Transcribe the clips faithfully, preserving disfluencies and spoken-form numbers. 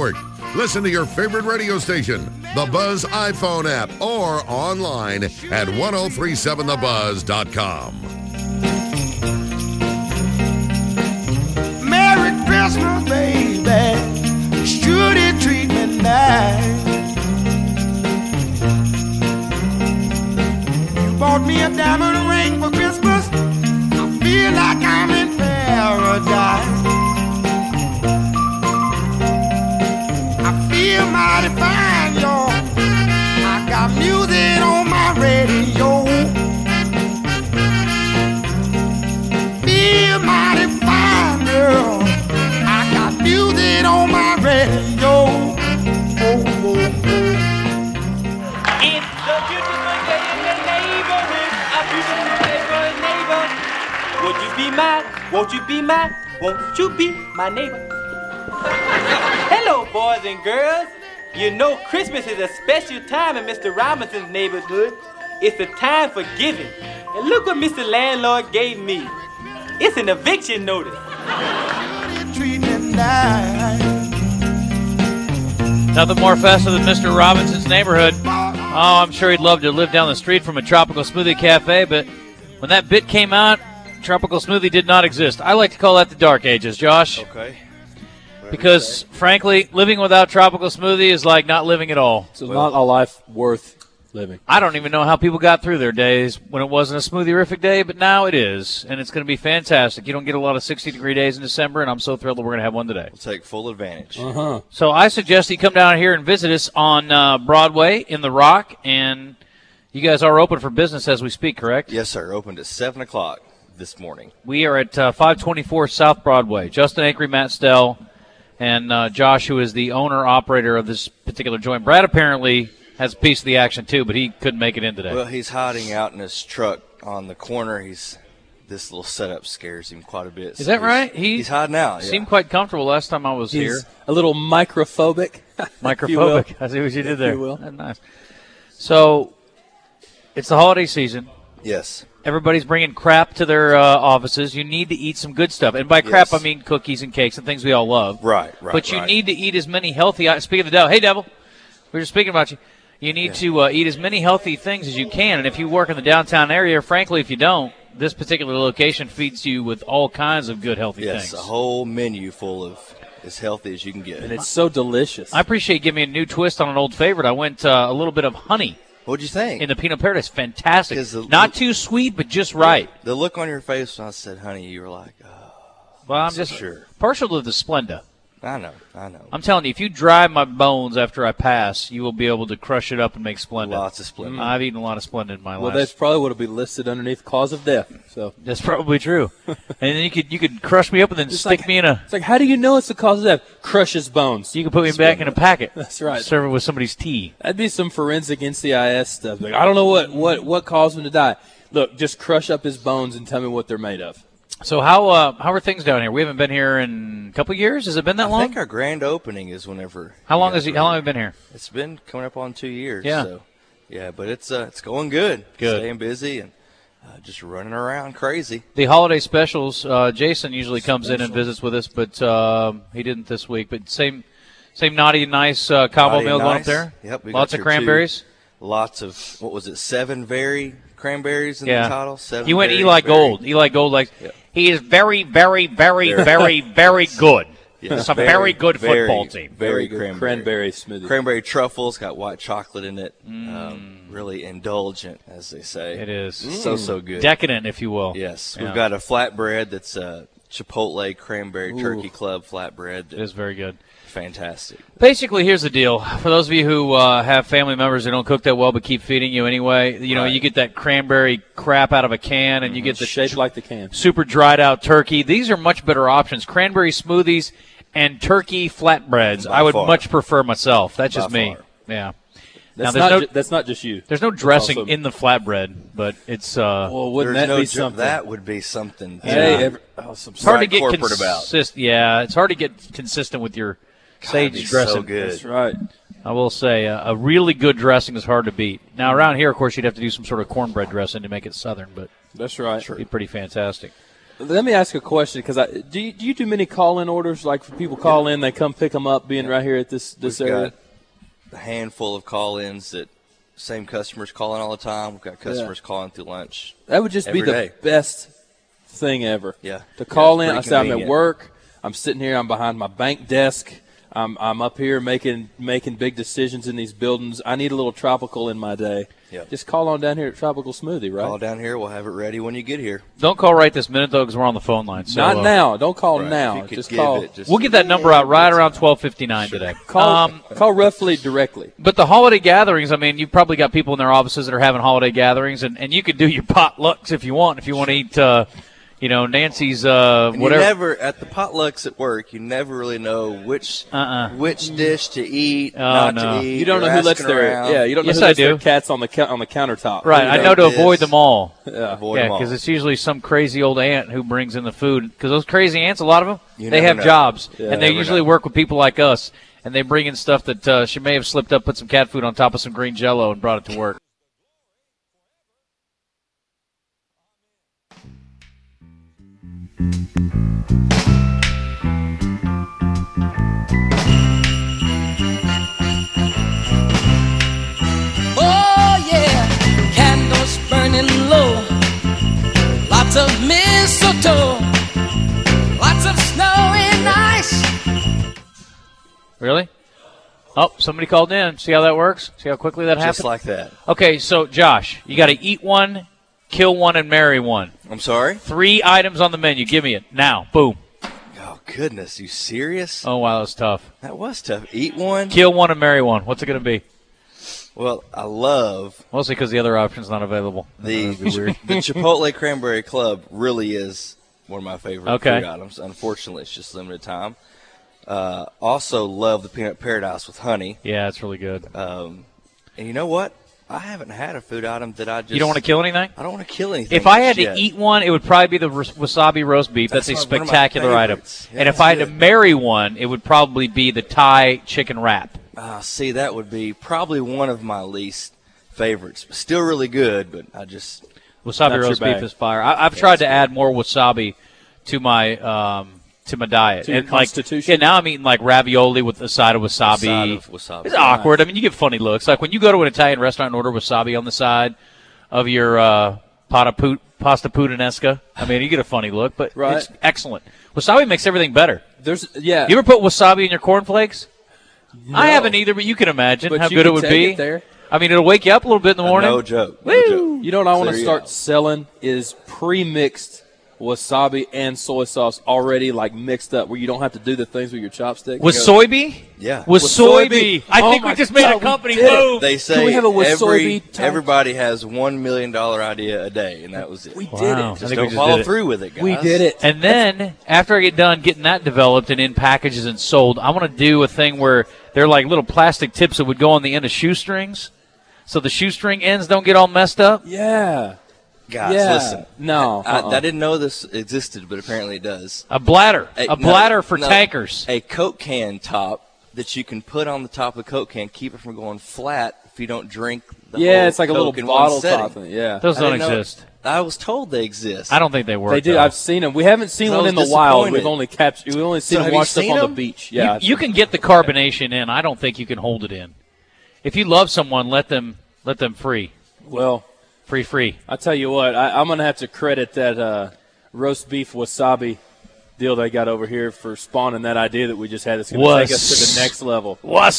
Network. Listen to your favorite radio station, the Buzz iPhone app, or online at ten thirty-seven the buzz dot com. Merry Christmas, baby. Should it treat me nice? You bought me a diamond ring for Christmas. I feel like I'm in paradise. I feel mighty fine, y'all. I got music on my radio. Feel mighty fine, girl. I got music on my radio. Oh, oh, oh. It's the beautiful day in the neighborhood. A beautiful day for a neighbor. Would you be mine? Won't you be mine? Won't you be my neighbor? Hello, boys and girls. You know Christmas is a special time in Mister Robinson's neighborhood. It's a time for giving. And look what Mister Landlord gave me. It's an eviction notice. Nothing more festive than Mister Robinson's neighborhood. Oh, I'm sure he'd love to live down the street from a Tropical Smoothie Cafe, but when that bit came out, Tropical Smoothie did not exist. I like to call that the dark ages, Josh. Okay. Because, frankly, living without Tropical Smoothie is like not living at all. It's not a life worth living. I don't even know how people got through their days when it wasn't a smoothie-rific day, but now it is, and it's going to be fantastic. You don't get a lot of sixty-degree days in December, and I'm so thrilled that we're going to have one today. We'll take full advantage. Uh-huh. So I suggest you come down here and visit us on uh, Broadway in the Rock, and you guys are open for business as we speak, correct? Yes, sir. Opened at seven o'clock this morning. We are at uh, five twenty-four South Broadway. Justin Akery, Matt Stell, and uh, Josh, who is the owner-operator of this particular joint. Brad apparently has a piece of the action, too, but he couldn't make it in today. Well, he's hiding out in his truck on the corner. He's This little setup scares him quite a bit. Is that he's, right? He he's hiding out. Yeah. Seemed quite comfortable last time I was He's here. a little microphobic. Microphobic. I see what you did If there. you will. That's nice. So it's the holiday season. Yes. Everybody's bringing crap to their uh, offices. You need to eat some good stuff. And by crap, Yes. I mean cookies and cakes and things we all love. Right, right, But you right. need to eat as many healthy – speaking of the devil – hey, devil, we were just speaking about you. You need Yeah. to uh, eat as many healthy things as you can. And if you work in the downtown area, frankly, if you don't, this particular location feeds you with all kinds of good, healthy Yes, things. a whole menu full of as healthy as you can get. And it's so delicious. I appreciate you giving me a new twist on an old favorite. I went uh, a little bit of honey What'd you think? in the peanut paradise. Fantastic. 'Cause the- Not too sweet, but just right. The look on your face when I said honey, you were like, oh, Well, I'm so just sure. partial to the Splenda. I know, I know. I'm telling you, if you dry my bones after I pass, you will be able to crush it up and make Splenda. Lots of Splenda. I've eaten a lot of Splenda in my well, life. that's probably what will be listed underneath cause of death. So That's probably true. And then you could you could crush me up and then It's stick like- me in a. it's like, how do you know it's the cause of death? Crushes bones. You can put me back in a packet. That's right. Serve it with somebody's tea. That'd be some forensic N C I S stuff. Like, I don't know what, what, what caused him to die. Look, just crush up his bones and tell me what they're made of. So how uh, how are things down here? We haven't been here in a couple of years. Has it been that I long? think our grand opening is whenever. How long you has guys he? were How long here. have you been here? It's been coming up on two years. Yeah. So, yeah, but it's uh, it's going good. Good. Staying busy and uh, just running around crazy. The holiday specials. Uh, Jason usually comes in and visits with us, but um, he didn't this week. But same same naughty and nice uh, combo Naughty meal and going up nice. there. Yep. We Lots got of your cranberries. Two, lots of what was it? Seven very cranberries in Yeah. the title. Seven. He went very, Eli very- Gold. Eli Gold, like Yep. he is very, very, very, very, very good. Yeah, It's a very, good very, football team. Very good cranberry. cranberry smoothie. Cranberry truffles got white chocolate in it. Um, really indulgent, as they say. It is So so good. decadent, if you will. Yes, Yeah. we've got a flatbread that's a Chipotle cranberry turkey club flatbread. It is very good. Fantastic. Basically, here's the deal. For those of you who uh, have family members who don't cook that well but keep feeding you anyway, you know, Right. you get that cranberry crap out of a can, and you get the shaped like the can. super dried out turkey. These are much better options. Cranberry smoothies and turkey flatbreads. By I would far. much prefer myself. That's By just me. far. Yeah. That's there's not. no- ju- that's not just you. There's no dressing also- in the flatbread, but it's uh, Well, wouldn't There's that no be ju- something? That would be something. to- Hey, every, oh, some it's hard to right get corporate about. consist- Yeah, it's hard to get consistent with your God, sage it'd be dressing. So good. That's right. I will say uh, a really good dressing is hard to beat. Now around here, of course, you'd have to do some sort of cornbread dressing to make it southern, but That's right. it'd be pretty fantastic. Let me ask a question, because I do you, do you do many call-in orders? Like, for people call in, they come pick them up, being right here at this this We've area. got a handful of call-ins that same customers calling all the time. We've got customers yeah. calling through lunch. That would just every be the day. best thing ever. Yeah, to call yeah, in. I say I'm at work. I'm sitting here. I'm behind my bank desk. I'm I'm up here making making big decisions in these buildings. I need a little tropical in my day. Yep. Just call on down here at Tropical Smoothie, right? Call down here. We'll have it ready when you get here. Don't call right this minute, though, because we're on the phone line. So, Not uh, now. Don't call right. now. Just call. It, just we'll get that number out right around twelve fifty-nine sure. today. Call, um, call roughly directly. But the holiday gatherings, I mean, you've probably got people in their offices that are having holiday gatherings, and, and you could do your potlucks if you want, if you want to eat, uh, you know, Nancy's uh, and whatever. You never, at the potlucks at work, you never really know which uh-uh. which dish to eat, oh, not no. to eat. You don't know You're who lets asking their around. yeah. You don't know Yes, who I lets do. their cats on the ca- on the countertop. Right, You I know know to this. avoid them all. Yeah. Avoid Yeah, them all. because it's usually some crazy old aunt who brings in the food. Because those crazy aunts, a lot of them, You they never have know. jobs, Yeah. and they Never usually know. work with people like us, and they bring in stuff that uh, she may have slipped up, put some cat food on top of some green Jell-O, and brought it to work. Oh yeah, candles burning low, lots of mistletoe, lots of snow and ice. Really? Oh, somebody called in. See how that works? See how quickly that Just happened? like that. Okay, so, Josh, you got to eat one, kill one, and marry one. I'm sorry? Three items on the menu. Give me it. Now. Boom. Oh, goodness. You serious? Oh, wow, that was tough. That was tough. Eat one? Kill one and marry one. What's it going to be? Well, I love Mostly because the other option's not available. the, That'd be weird. the Chipotle Cranberry Club really is one of my favorite Okay. food items. Unfortunately, it's just limited time. Uh, also love the Peanut Paradise with honey. Yeah, it's really good. Um, and you know what? I haven't had a food item that I just You don't want to kill anything? I don't want to kill anything. If I had just yet. to eat one, it would probably be the ros- wasabi roast beef. That's, That's a one of my spectacular item. favorites. Yeah, and if that's I had to good. marry one, it would probably be the Thai chicken wrap. Uh, see, that would be probably one of my least favorites. Still really good, but I just Wasabi That's roast your beef bag. is fire. I, I've tried to add more wasabi to my um, to my diet. To your and like, constitution? yeah, now I'm eating like ravioli with a side of wasabi. side of wasabi. It's awkward. I mean, you get funny looks. Like when you go to an Italian restaurant and order wasabi on the side of your uh, pata pu- pasta puttanesca. I mean, you get a funny look, but Right. it's excellent. Wasabi makes everything better. There's yeah. You ever put wasabi in your cornflakes? No. I haven't either, but you can imagine But how you good can it would take be. it there. I mean, it'll wake you up a little bit in the morning. No joke. No Woo! joke. You know what I want to There you start go. selling is pre-mixed wasabi and soy sauce already like mixed up, where you don't have to do the things with your chopsticks. With You go- soybean? Yeah. With, With soybean. soybean. I Oh think we my just made God, a we company did it. move. They say we have a with every, soybean type? everybody has one million dollar idea a day, and that was it. We Wow. did I it. Just think we don't just follow did it. through with it, guys. We did it. And then, after I get done getting that developed and in packages and sold, I want to do a thing where they're like little plastic tips that would go on the end of shoestrings, so the shoestring ends don't get all messed up. Yeah. Guys, Yeah. listen. No, I, uh-uh. I didn't know this existed, but apparently it does. A bladder. A- a no, bladder for no, tankers. A Coke can top that you can put on the top of the Coke can, keep it from going flat if you don't drink the Yeah, whole it's like a Coke little in one bottle setting. top thing. Yeah. Those I don't didn't know- exist. I was told they exist. I don't think they work. They do. though. I've seen them. We haven't seen So I one in was the wild. disappointed. We've only captured. We've only seen So them have you washed up seen on them? the beach. You- Yeah. you, can get the carbonation in. I don't think you can hold it in. If you love someone, let them let them free, Well, free, free. I tell you what, I, I'm going to have to credit that uh, roast beef wasabi deal they got over here for spawning that idea that we just had. It's going to Was- take us to the next level.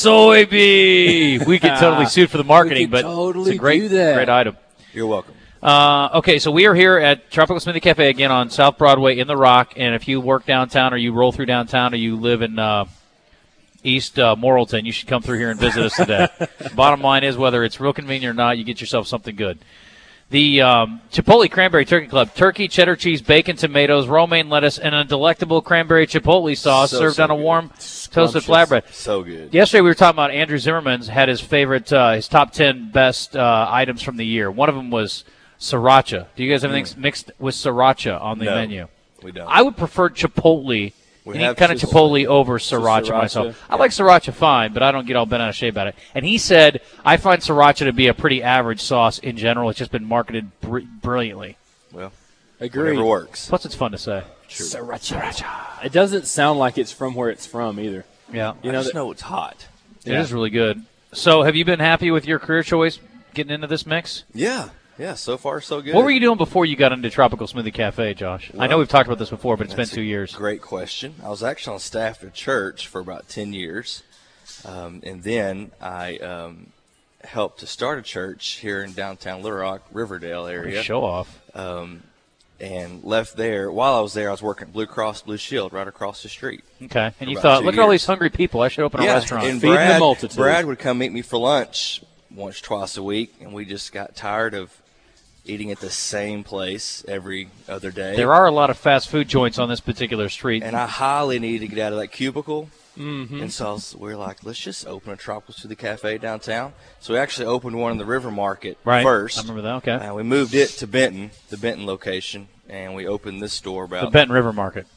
Wasabi. We could totally sue for the marketing, could but totally it's a great, do that. great item. You're welcome. Uh, okay, so we are here at Tropical Smoothie Cafe again on South Broadway in the Rock, and if you work downtown or you roll through downtown or you live in uh, East uh, Morrilton, you should come through here and visit us today. Bottom line is, whether it's real convenient or not, you get yourself something good. The um, Chipotle Cranberry Turkey Club, turkey, cheddar cheese, bacon, tomatoes, romaine lettuce, and a delectable cranberry chipotle sauce So, served so on a good. warm toasted flatbread. So good. Yesterday we were talking about Andrew Zimmerman's had his favorite, uh, his top ten best uh, items from the year. One of them was sriracha. Do you guys have anything mixed with sriracha on the No, menu? we don't. I would prefer chipotle, We any have kind of just- chipotle over sriracha, sriracha, myself. I like sriracha fine, but I don't get all bent out of shape about it. And he said, I find sriracha to be a pretty average sauce in general. It's just been marketed br- brilliantly. Well, Agreed. Whatever works. Plus, it's fun to say. Sriracha. It doesn't sound like it's from where it's from either. Yeah. You I know, just that, know it's hot. It Yeah. is really good. So, have you been happy with your career choice getting into this mix? Yeah. Yeah, so far so good. What were you doing before you got into Tropical Smoothie Cafe, Josh? I know we've talked about this before, but it's been That's two a years. Great question. I was actually on staff at a church for about ten years. Um, and then I um, helped to start a church here in downtown Little Rock, Riverdale area. Show off. Um, and left there. While I was there, I was working at Blue Cross Blue Shield right across the street. Okay. And For you about thought, two look at all years. these hungry people. I should open a yeah, restaurant. and Feeding the Brad, multitude. Brad would come meet me for lunch once, twice a week, and we just got tired of eating at the same place every other day. There are a lot of fast food joints on this particular street. And I highly needed to get out of that cubicle. Mm-hmm. And so I was, we were like, let's just open a Tropical Smoothie Cafe downtown. So we actually opened one in the River Market right. first. I remember that. Okay. And we moved it to Benton, the Benton location, and we opened this store The about Benton River Market.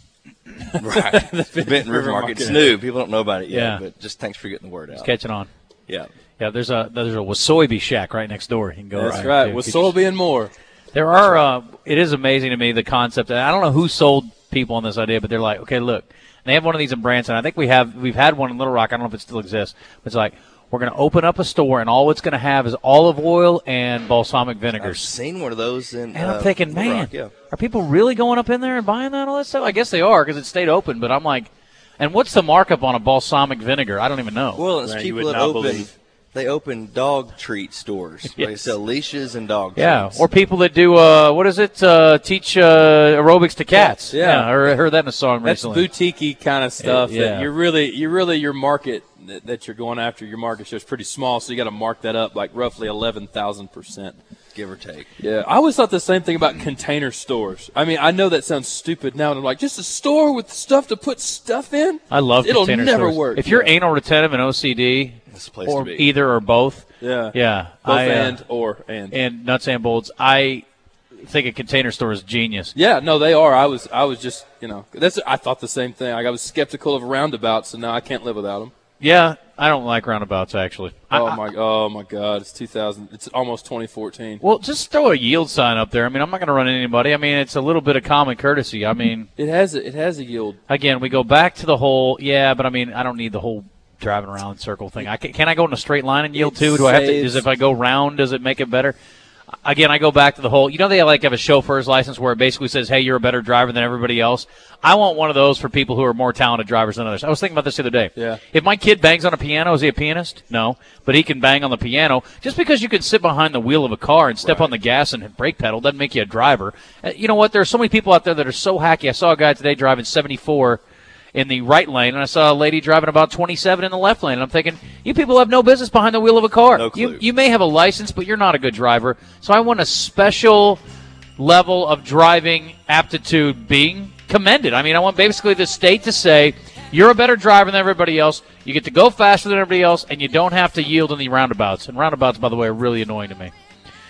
right. the Benton, River River Market. Market. It's new. People don't know about it yet, Yeah. but just thanks for getting the word out. It's catching on. Yeah. Yeah, there's a there's a Wasoibi shack right next door. You can go That's right. right. to. With Get your- soybean and more. There are. Uh, it is amazing to me the concept. And I don't know who sold people on this idea, but they're like, okay, look, they have one of these in Branson. I think we have we've had one in Little Rock. I don't know if it still exists. But it's like we're going to open up a store, and all it's going to have is olive oil and balsamic I've vinegars. seen one of those in And uh, I'm thinking, Little man, Rock, yeah. are people really going up in there and buying that and all that stuff? I guess they are because it stayed open. But I'm like, and what's the markup on a balsamic vinegar? I don't even know. Well, it's Man, you people would that not open believe. they open dog treat stores where they Yes. sell leashes and dog Yeah, treats. or people that do uh, what is it? Uh, teach uh, aerobics to cats. Yeah. I heard, heard that in a song That's recently. boutique-y kind of stuff. Yeah. That you're really, you're really your market that, that you're going after. Your market share is pretty small, so you got to mark that up like roughly eleven thousand percent. give or take. Yeah, I always thought the same thing about container stores. I mean, I know that sounds stupid now, and I'm like, just a store with stuff to put stuff in? I love It'll container never stores. work. If you're Yeah. anal retentive and O C D, It's a place or to be. either or both, Yeah. yeah, Both I, uh, and or and. and nuts and bolts, I think a container store is genius. Yeah, no, they are. I was, I was just, you know, that's. I thought the same thing. Like, I was skeptical of roundabouts, so now I can't live without them. Yeah, I don't like roundabouts actually. I- Oh I- my, oh my God! It's two thousand. It's almost twenty fourteen. Well, just throw a yield sign up there. I mean, I'm not going to run into anybody. I mean, it's a little bit of common courtesy. I mean, It has, a, it has a yield. again, we go back to the whole, yeah, but I mean, I don't need the whole driving around circle thing. I can, can I go in a straight line and yield It too? Do I have to? saves- Is if I go round, does it make it better? Again, I go back to the whole, you know, they like have a chauffeur's license where it basically says, hey, you're a better driver than everybody else. I want one of those for people who are more talented drivers than others. I was thinking about this the other day. Yeah. If my kid bangs on a piano, is he a pianist? No. But he can bang on the piano. Just because you can sit behind the wheel of a car and step on the gas and brake pedal doesn't make you a driver. Uh, you know what? There are so many people out there that are so hacky. I saw a guy today driving seventy-four in the right lane, and I saw a lady driving about twenty-seven in the left lane. And I'm thinking, you people have no business behind the wheel of a car. No clue. You, you may have a license, but you're not a good driver. So I want a special level of driving aptitude being commended. I mean, I want basically the state to say, you're a better driver than everybody else, you get to go faster than everybody else, and you don't have to yield in the roundabouts. And roundabouts, by the way, are really annoying to me.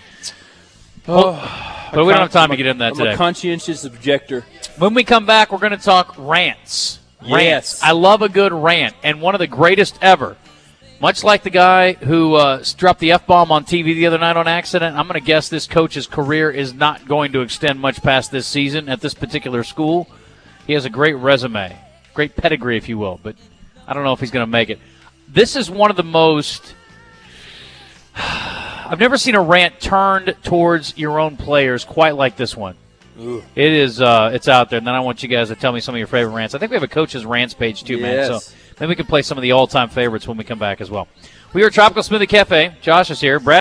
Oh, But we don't have time to get into that I'm today. a conscientious objector. When we come back, we're going to talk rants. Rants. Yes. I love a good rant, and one of the greatest ever. Much like the guy who uh, dropped the F-bomb on T V the other night on accident, I'm going to guess this coach's career is not going to extend much past this season at this particular school. He has a great resume, great pedigree, if you will, but I don't know if he's going to make it. This is one of the most... I've never seen a rant turned towards your own players quite like this one. Ooh. It is, uh, it's out there, and then I want you guys to tell me some of your favorite rants. I think we have a coach's rants page too, man. Yes. So maybe we can play some of the all-time favorites when we come back as well. We are at Tropical Smoothie Cafe. Josh is here. Brad.